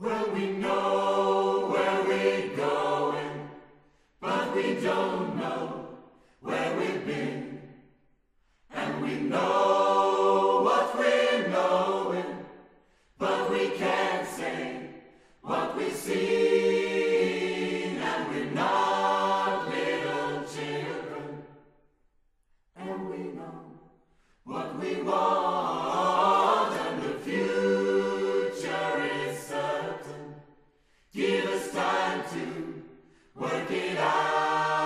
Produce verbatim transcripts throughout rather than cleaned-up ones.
Well, we know where we're going, but we don't know where we've been. And we know what we're knowing, but we can't say what we've seen. And we're not little children, and we know what we want, and the future is certain. Give us time to work it out.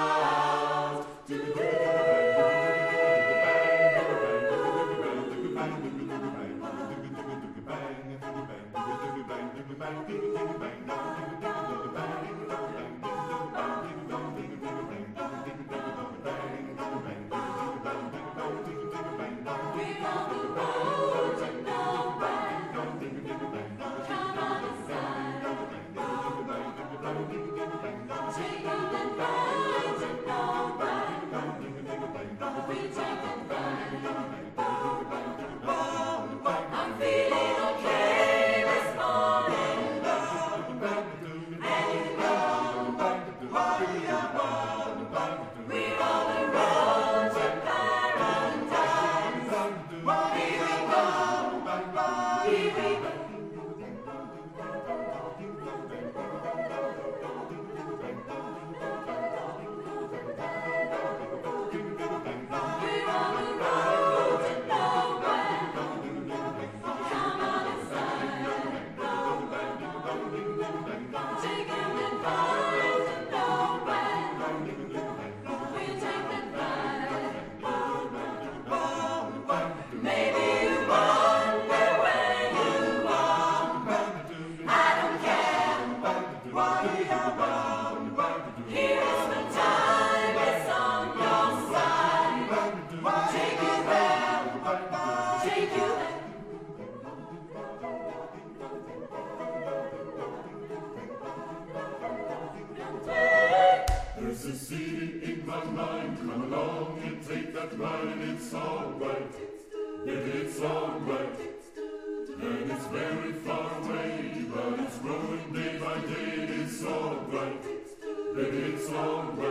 There's a city in my mind, come along and take that ride, and it's alright, yeah, it's alright. And it's very far away, but it's growing day by day, and it's alright, yeah, it's alright.